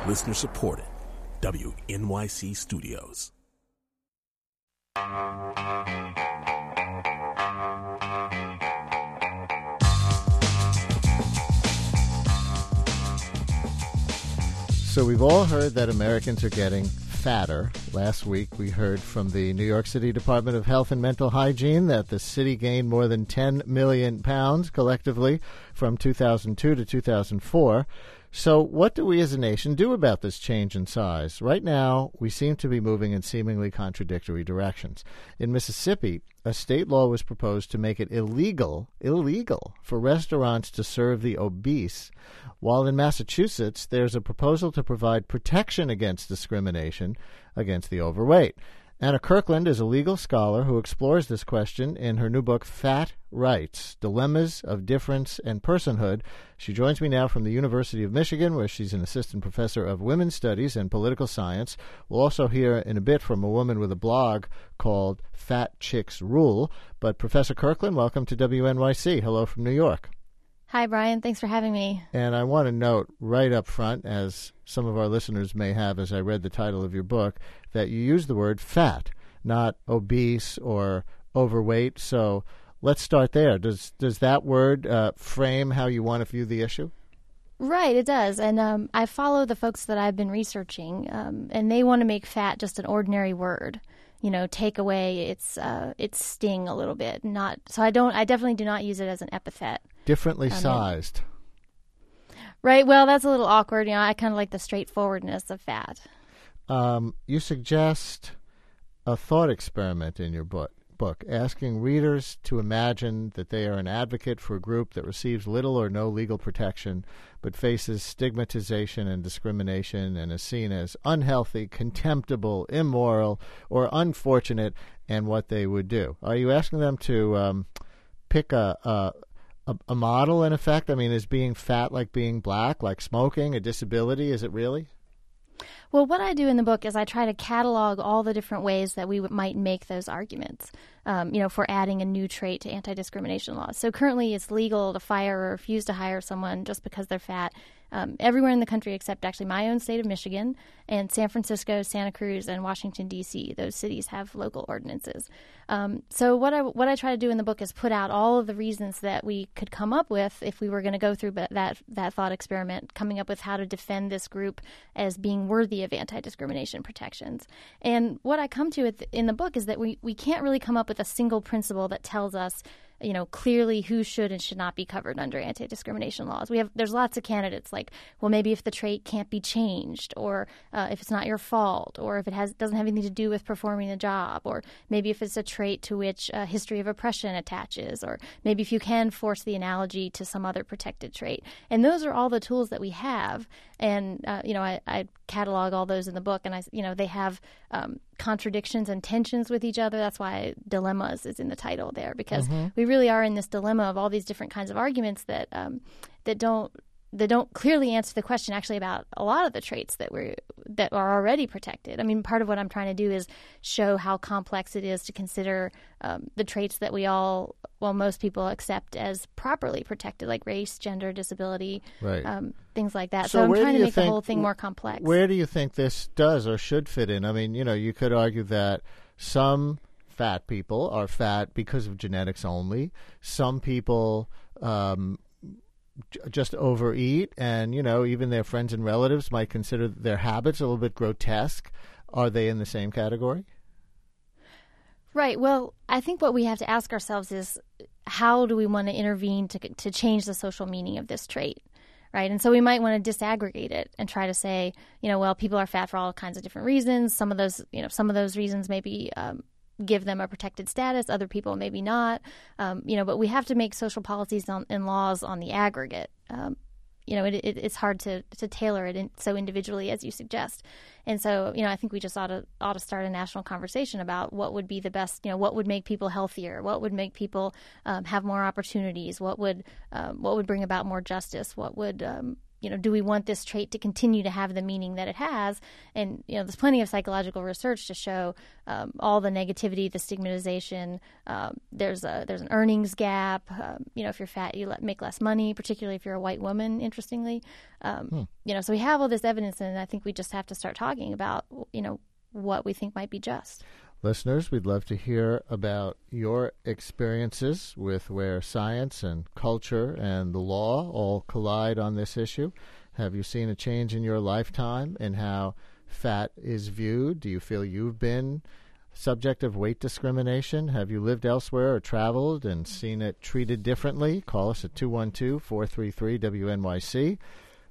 Listener supported. WNYC Studios. So we've all heard that Americans are getting fatter. Last week we heard from the New York City Department of Health and Mental Hygiene that the city gained more than 10 million pounds collectively from 2002 to 2004. So what do we as a nation do about this change in size? Right now, we seem to be moving in seemingly contradictory directions. In Mississippi, a state law was proposed to make it illegal for restaurants to serve the obese, while in Massachusetts, there's a proposal to provide protection against discrimination against the overweight. Anna Kirkland is a legal scholar who explores this question in her new book, Fat Rights, Dilemmas of Difference and Personhood. She joins me now from the University of Michigan, where she's an assistant professor of women's studies and political science. We'll also hear in a bit from a woman with a blog called Fat Chicks Rule. But Professor Kirkland, welcome to WNYC. Hello from New York. Hi, Brian. Thanks for having me. And I want to note right up front, as some of our listeners may have as I read the title of your book, that you use the word fat, not obese or overweight. So let's start there. Does that word frame how you want to view the issue? Right, it does. And I follow the folks that I've been researching, and they want to make fat just an ordinary word. You know, take away its sting a little bit. I definitely do not use it as an epithet. Differently sized. Right. Well, that's a little awkward. You know, I kind of like the straightforwardness of fat. You suggest a thought experiment in your book, asking readers to imagine that they are an advocate for a group that receives little or no legal protection, but faces stigmatization and discrimination and is seen as unhealthy, contemptible, immoral, or unfortunate, and what they would do. Are you asking them to pick a model, in effect? I mean, is being fat like being black, like smoking, a disability? Is it really? Well, what I do in the book is I try to catalog all the different ways that we might make those arguments, for adding a new trait to anti-discrimination laws. So currently it's legal to fire or refuse to hire someone just because they're fat everywhere in the country except actually my own state of Michigan and San Francisco, Santa Cruz, and Washington, D.C. Those cities have local ordinances. So what I try to do in the book is put out all of the reasons that we could come up with if we were going to go through that thought experiment, coming up with how to defend this group as being worthy of anti-discrimination protections. And what I come to in the book is that we can't really come up with a single principle that tells us, clearly who should and should not be covered under anti-discrimination laws. There's lots of candidates like, well, maybe if the trait can't be changed, or if it's not your fault, or if it doesn't have anything to do with performing the job, or maybe if it's a trait to which a history of oppression attaches, or maybe if you can force the analogy to some other protected trait. And those are all the tools that we have. And, I catalog all those in the book, and they have contradictions and tensions with each other. That's why dilemmas is in the title there, because we really are in this dilemma of all these different kinds of arguments that don't clearly answer the question actually about a lot of the traits that are already protected. I mean, part of what I'm trying to do is show how complex it is to consider the traits that most people accept as properly protected, like race, gender, disability, right. Things like that. So I'm trying to make the whole thing more complex. Where do you think this does or should fit in? I mean, you could argue that some fat people are fat because of genetics only. Some people just overeat, and even their friends and relatives might consider their habits a little bit grotesque. Are they in the same category? Right. Well, I think what we have to ask ourselves is, how do we want to intervene to change the social meaning of this trait? Right. And so we might want to disaggregate it and try to say, people are fat for all kinds of different reasons. Some of those reasons maybe give them a protected status. Other people maybe not. But we have to make social policies and laws on the aggregate. It's hard to tailor it so individually as you suggest. And so, I think we just ought to start a national conversation about what would be the best, what would make people healthier, what would make people have more opportunities, what would bring about more justice, what would do we want this trait to continue to have the meaning that it has? And, there's plenty of psychological research to show all the negativity, the stigmatization. There's an earnings gap. If you're fat, you make less money, particularly if you're a white woman, interestingly. So we have all this evidence, and I think we just have to start talking about, what we think might be just. Listeners, we'd love to hear about your experiences with where science and culture and the law all collide on this issue. Have you seen a change in your lifetime in how fat is viewed? Do you feel you've been subject of weight discrimination? Have you lived elsewhere or traveled and seen it treated differently? Call us at 212-433-WNYC.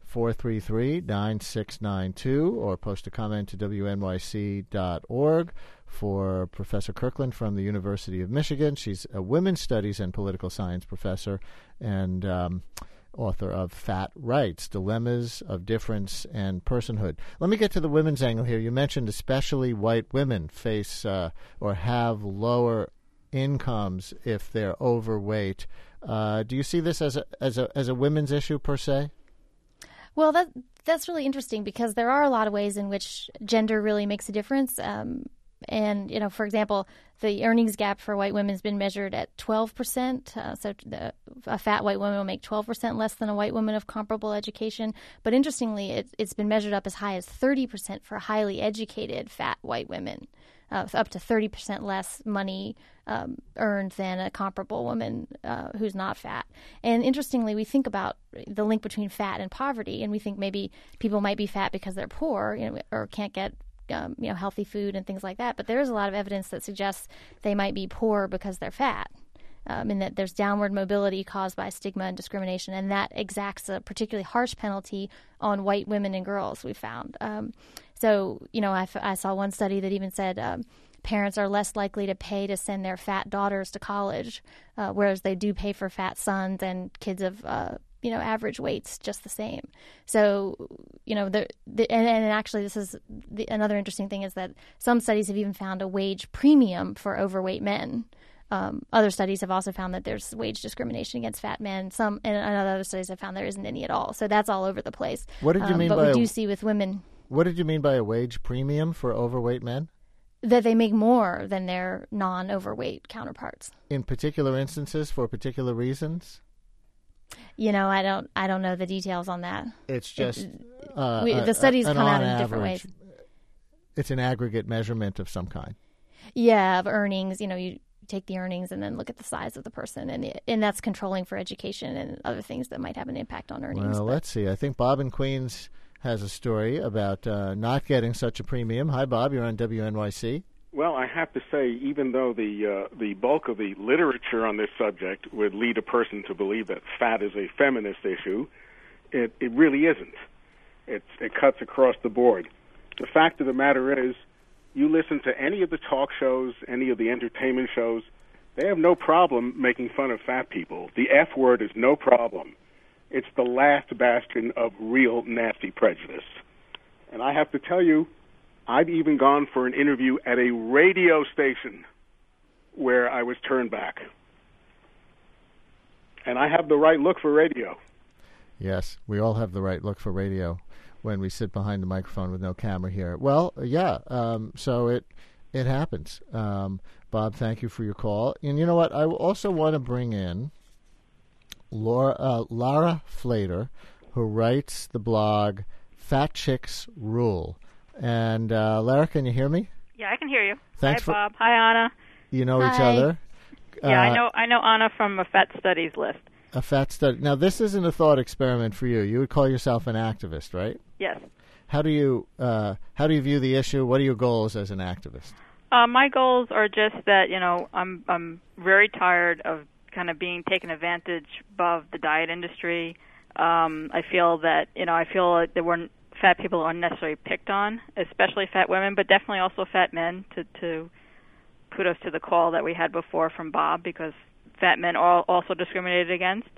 433-9692, or post a comment to wnyc.org for Professor Kirkland from the University of Michigan. She's a women's studies and political science professor and author of Fat Rights, Dilemmas of Difference and Personhood. Let me get to the women's angle here. You mentioned especially white women face or have lower incomes if they're overweight. Do you see this as a women's issue per se? Well, that's really interesting because there are a lot of ways in which gender really makes a difference. And, for example, the earnings gap for white women has been measured at 12%. So a fat white woman will make 12% less than a white woman of comparable education. But interestingly, it's been measured up as high as 30% for highly educated fat white women. Up to 30% less money earned than a comparable woman who's not fat. And interestingly, we think about the link between fat and poverty, and we think maybe people might be fat because they're poor, or can't get healthy food and things like that. But there is a lot of evidence that suggests they might be poor because they're fat. And that there's downward mobility caused by stigma and discrimination, and that exacts a particularly harsh penalty on white women and girls, we found. So, I saw one study that even said parents are less likely to pay to send their fat daughters to college, whereas they do pay for fat sons and kids of average weights just the same. So, and actually this is another interesting thing is that some studies have even found a wage premium for overweight men. Other studies have also found that there's wage discrimination against fat men. And other studies have found there isn't any at all. So that's all over the place. What did you mean but we do see with women. What did you mean by a wage premium for overweight men? That they make more than their non-overweight counterparts. In particular instances, for particular reasons? I don't know the details on that. It's just the studies come out in different ways. It's an aggregate measurement of some kind. Yeah, of earnings. You take the earnings and then look at the size of the person, and that's controlling for education and other things that might have an impact on earnings. Well, let's see. I think Bob in Queens has a story about not getting such a premium. Hi, Bob. You're on WNYC. Well, I have to say, even though the bulk of the literature on this subject would lead a person to believe that fat is a feminist issue, it really isn't. It cuts across the board. The fact of the matter is, you listen to any of the talk shows, any of the entertainment shows, they have no problem making fun of fat people. The F word is no problem. It's the last bastion of real nasty prejudice. And I have to tell you, I've even gone for an interview at a radio station where I was turned back. And I have the right look for radio. Yes, we all have the right look for radio when we sit behind the microphone with no camera here. Well, yeah, so it happens. Bob, thank you for your call. And you know what? I also want to bring in Lara Flater, who writes the blog Fat Chicks Rule. And Lara, can you hear me? Yeah, I can hear you. Thanks Hi, Bob. Hi, Anna. You know Hi. each other? Yeah, I know Anna from a Fat Studies list. A fat study. Now, this isn't a thought experiment for you. You would call yourself an activist, right? Yes. How do you view the issue? What are your goals as an activist? My goals are just that I'm very tired of kind of being taken advantage of the diet industry. I feel that fat people are unnecessarily picked on, especially fat women, but definitely also fat men. To kudos to the call that we had before from Bob, because fat men are also discriminated against.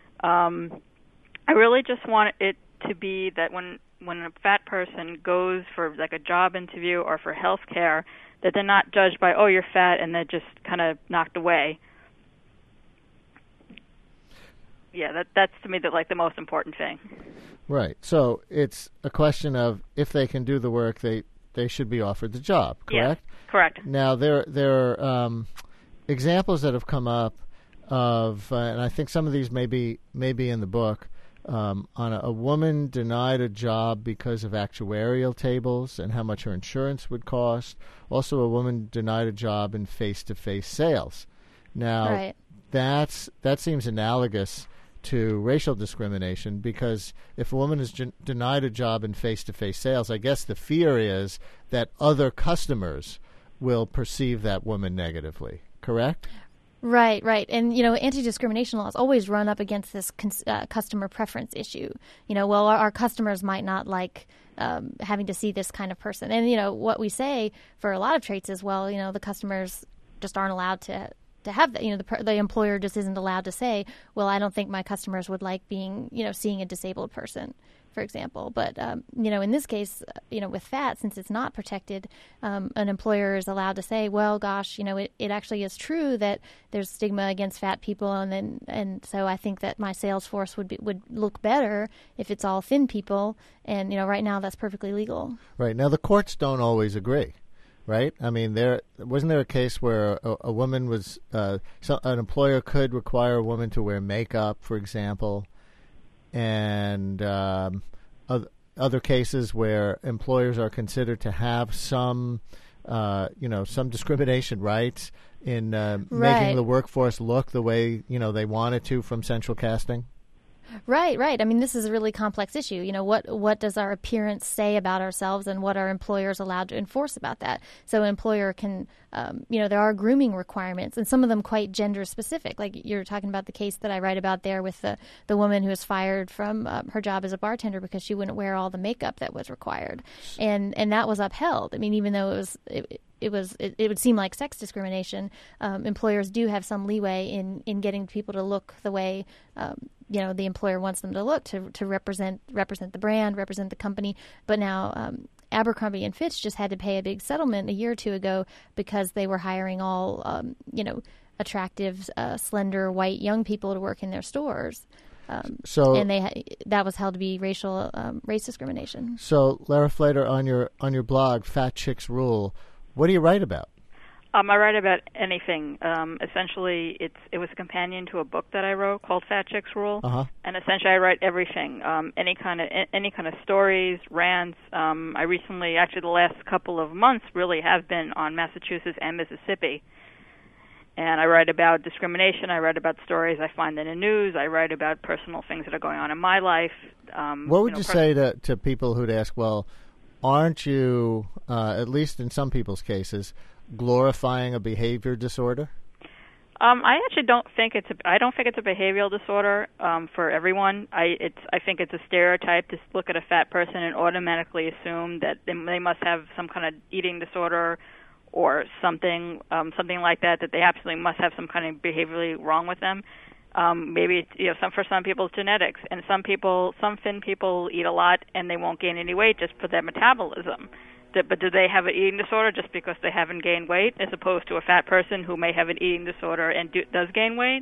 I really just want it to be that when a fat person goes for like a job interview or for health care, that they're not judged by, oh, you're fat, and they're just kind of knocked away. yeah, that's to me the most important thing. Right. So it's a question of if they can do the work, they should be offered the job, correct? Yeah, correct. Now, there are examples that have come up of, and I think some of these may be in the book, on a woman denied a job because of actuarial tables and how much her insurance would cost. Also, a woman denied a job in face-to-face sales. Now, that seems analogous to racial discrimination, because if a woman is denied a job in face-to-face sales, I guess the fear is that other customers will perceive that woman negatively, correct? Right. And, anti-discrimination laws always run up against this customer preference issue. Well, our customers might not like having to see this kind of person. And, what we say for a lot of traits is, well, the customers just aren't allowed to have that. The employer just isn't allowed to say, well, I don't think my customers would like seeing a disabled person, for example. But, in this case, with fat, since it's not protected, an employer is allowed to say, well, gosh, it actually is true that there's stigma against fat people. And so I think that my sales force would look better if it's all thin people. And, right now that's perfectly legal. Right. Now, the courts don't always agree. Right? I mean, wasn't there a case where a woman was an employer could require a woman to wear makeup, for example, and other cases where employers are considered to have some discrimination rights in making the workforce look the way they want it to from central casting. Right. I mean, this is a really complex issue. What does our appearance say about ourselves, and what are employers allowed to enforce about that? So an employer can, there are grooming requirements, and some of them quite gender specific. Like you're talking about the case that I write about there with the woman who was fired from her job as a bartender because she wouldn't wear all the makeup that was required, and that was upheld. I mean, even though it would seem like sex discrimination, employers do have some leeway in getting people to look the way the employer wants them to look, to represent the brand, represent the company. But now Abercrombie and Fitch just had to pay a big settlement a year or two ago because they were hiring all attractive, slender, white young people to work in their stores. And that was held to be race discrimination. So, Lara Flater, on your blog, Fat Chicks Rule, what do you write about? I write about anything. Essentially, it was a companion to a book that I wrote called Fat Chicks Rule, and essentially I write everything, any kind of stories, rants. I recently, actually, the last couple of months, really have been on Massachusetts and Mississippi, and I write about discrimination. I write about stories I find in the news. I write about personal things that are going on in my life. What would you say to people who'd ask, well, aren't you, at least in some people's cases, glorifying a behavior disorder? I actually don't think it's a behavioral disorder for everyone. I think it's a stereotype to look at a fat person and automatically assume that they must have some kind of eating disorder or something like that they absolutely must have some kind of behaviorally wrong with them. Maybe for some people it's genetics, and some thin people eat a lot and they won't gain any weight just for their metabolism. But do they have an eating disorder just because they haven't gained weight, as opposed to a fat person who may have an eating disorder and does gain weight?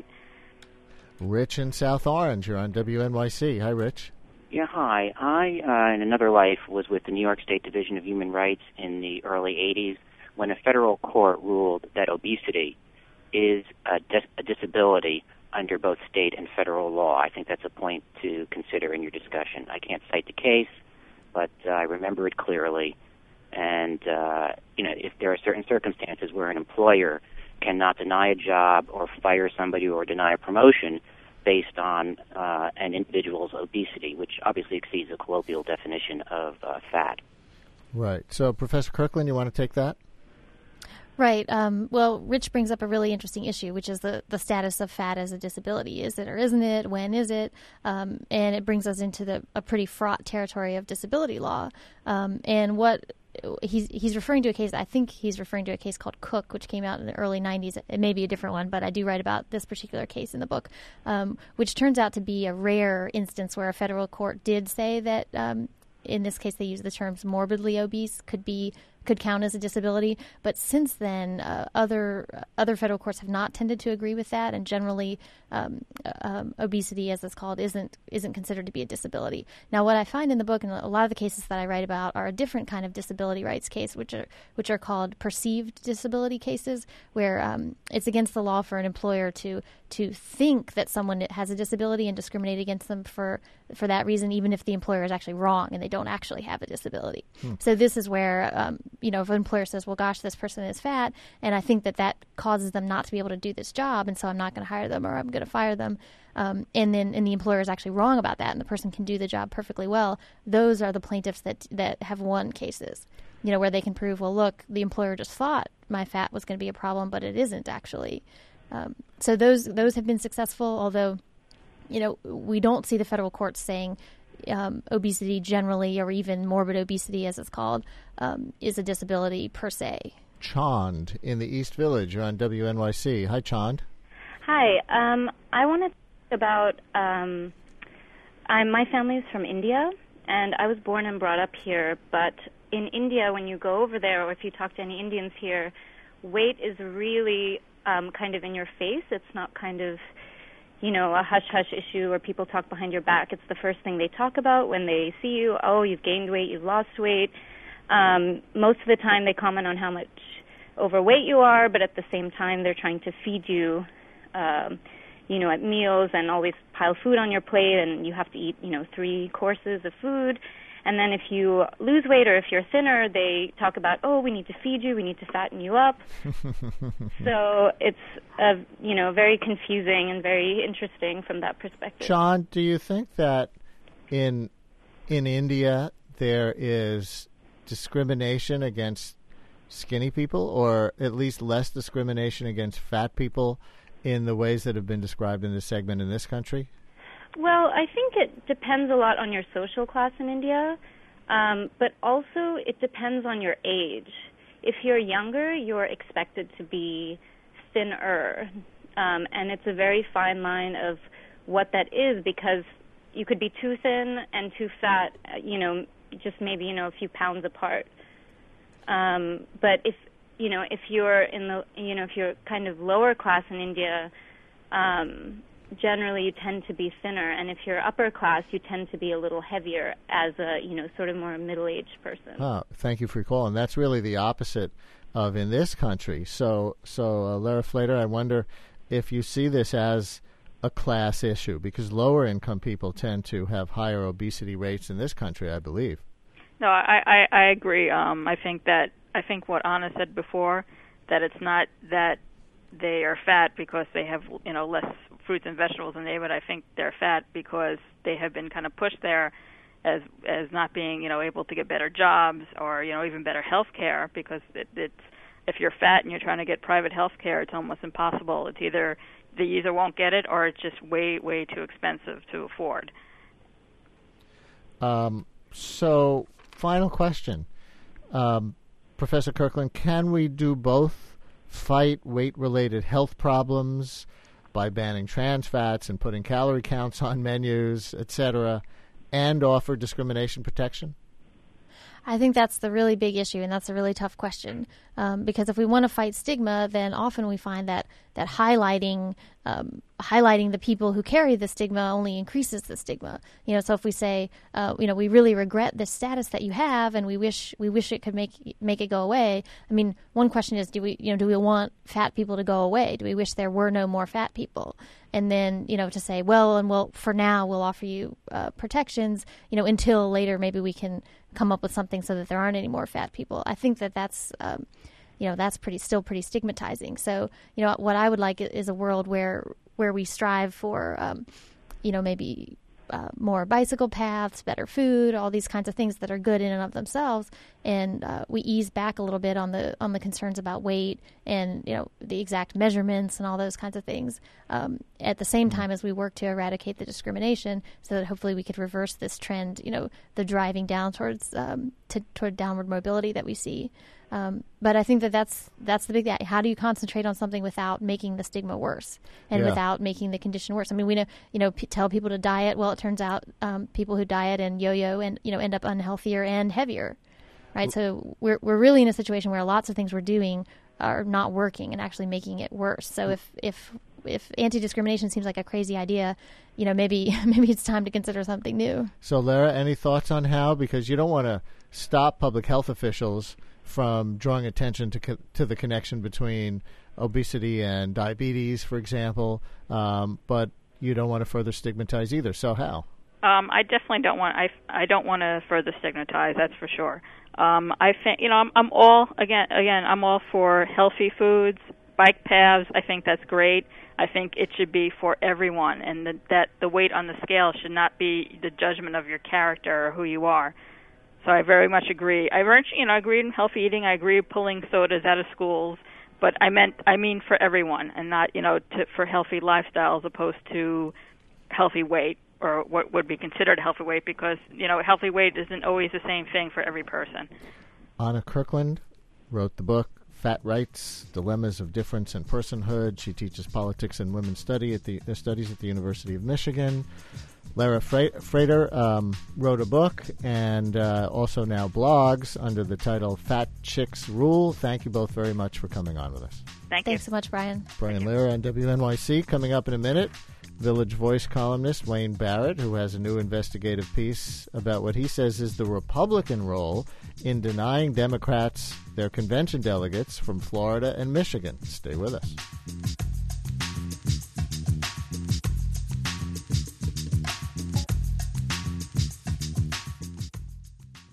Rich in South Orange, you're on WNYC. Hi, Rich. Yeah, hi. I, in another life, was with the New York State Division of Human Rights in the early 80s when a federal court ruled that obesity is a disability under both state and federal law. I think that's a point to consider in your discussion. I can't cite the case, but I remember it clearly. And, if there are certain circumstances where an employer cannot deny a job or fire somebody or deny a promotion based on an individual's obesity, which obviously exceeds the colloquial definition of fat. Right. So, Professor Kirkland, you want to take that? Right. Well, Rich brings up a really interesting issue, which is the status of fat as a disability. Is it or isn't it? When is it? And it brings us into a pretty fraught territory of disability law. And what he's referring to a case, I think he's referring to a case called Cook, which came out in the early 90s. It may be a different one, but I do write about this particular case in the book, which turns out to be a rare instance where a federal court did say that in this case, they use the terms morbidly obese, could be could count as a disability. But since then, other federal courts have not tended to agree with that, and generally, obesity, as it's called, isn't considered to be a disability. Now, what I find in the book, and a lot of the cases that I write about, are a different kind of disability rights case, which are called perceived disability cases, where it's against the law for an employer to think that someone has a disability and discriminate against them for that reason, even if the employer is actually wrong and they don't actually have a disability. So this is where, if an employer says, well, gosh, this person is fat, and I think that causes them not to be able to do this job, and so I'm not going to hire them, or I'm going to fire them, and the employer is actually wrong about that, and the person can do the job perfectly well. Those are the plaintiffs that have won cases, where they can prove, well, look, the employer just thought my fat was going to be a problem, but it isn't actually. So those have been successful, although, we don't see the federal courts saying obesity generally, or even morbid obesity as it's called, is a disability per se. Chand in the East Village. You're on WNYC. Hi, Chand. Hi. I want to talk about my family's from India, and I was born and brought up here, but in India, when you go over there, or if you talk to any Indians here, weight is really kind of in your face. It's not kind of, a hush-hush issue where people talk behind your back. It's the first thing they talk about when they see you. Oh, you've gained weight, you've lost weight. Most of the time they comment on how much overweight you are, but at the same time they're trying to feed you, at meals, and always pile food on your plate, and you have to eat, 3 courses of food. And then if you lose weight, or if you're thinner, they talk about, oh, we need to feed you, we need to fatten you up. So it's, very confusing and very interesting from that perspective. John, do you think that in India there is discrimination against skinny people, or at least less discrimination against fat people in the ways that have been described in this segment in this country? Well, I think it depends a lot on your social class in India, but also it depends on your age. If you're younger, you're expected to be thinner, and it's a very fine line of what that is, because you could be too thin and too fat, just maybe, a few pounds apart. But if you're in the, if you're kind of lower class in India, generally you tend to be thinner, and if you're upper class, you tend to be a little heavier as a, sort of more middle-aged person. Oh, thank you for calling. That's really the opposite of in this country. So Lara Flater, I wonder if you see this as a class issue, because lower-income people tend to have higher obesity rates in this country, I believe. No, I agree. I think what Anna said before, that it's not that they are fat because they have, less fruits and vegetables than they would. I think they're fat because they have been kind of pushed there as not being, able to get better jobs, or, even better health care, because it's if you're fat and you're trying to get private health care, it's almost impossible. It's either they either won't get it, or it's just way, way too expensive to afford. So, final question. Professor Kirkland, can we do both? Fight weight-related health problems by banning trans fats and putting calorie counts on menus, etc., and offer discrimination protection? I think that's the really big issue, and that's a really tough question. Because if we want to fight stigma, then often we find that highlighting the people who carry the stigma only increases the stigma. So if we say, we really regret this status that you have, and we wish it could make it go away. I mean, one question is, do we want fat people to go away? Do we wish there were no more fat people? And then, to say, well, for now we'll offer you protections, until later maybe we can come up with something so that there aren't any more fat people. I think that's still pretty stigmatizing. So, what I would like is a world where we strive for, maybe more bicycle paths, better food, all these kinds of things that are good in and of themselves, and we ease back a little bit on the concerns about weight and the exact measurements and all those kinds of things. At the same time as we work to eradicate the discrimination, so that hopefully we could reverse this trend, the driving down toward downward mobility that we see. But I think that's the big thing. How do you concentrate on something without making the stigma worse and without making the condition worse? I mean, we know, tell people to diet. Well, it turns out people who diet and yo-yo and end up unhealthier and heavier, right? So we're really in a situation where lots of things we're doing are not working and actually making it worse. So if anti-discrimination seems like a crazy idea, maybe it's time to consider something new. So, Lara, any thoughts on how? Because you don't want to stop public health officials from drawing attention to the connection between obesity and diabetes, for example, but you don't want to further stigmatize either. So how? I definitely don't want. I don't want to further stigmatize. That's for sure. I think I'm all I'm all for healthy foods, bike paths. I think that's great. I think it should be for everyone, and that the weight on the scale should not be the judgment of your character or who you are. So I very much agree. I agree in healthy eating. I agree with pulling sodas out of schools, but I mean for everyone, and not for healthy lifestyle as opposed to healthy weight, or what would be considered healthy weight, because healthy weight isn't always the same thing for every person. Anna Kirkland wrote the book Fat Rights: Dilemmas of Difference and Personhood. She teaches politics and women's studies at the University of Michigan. Lara Frater wrote a book and also now blogs under the title Fat Chicks Rule. Thank you both very much for coming on with us. Thanks so much, Brian. Brian Lehrer on WNYC. Coming up in a minute, Village Voice columnist Wayne Barrett, who has a new investigative piece about what he says is the Republican role in denying Democrats their convention delegates from Florida and Michigan. Stay with us.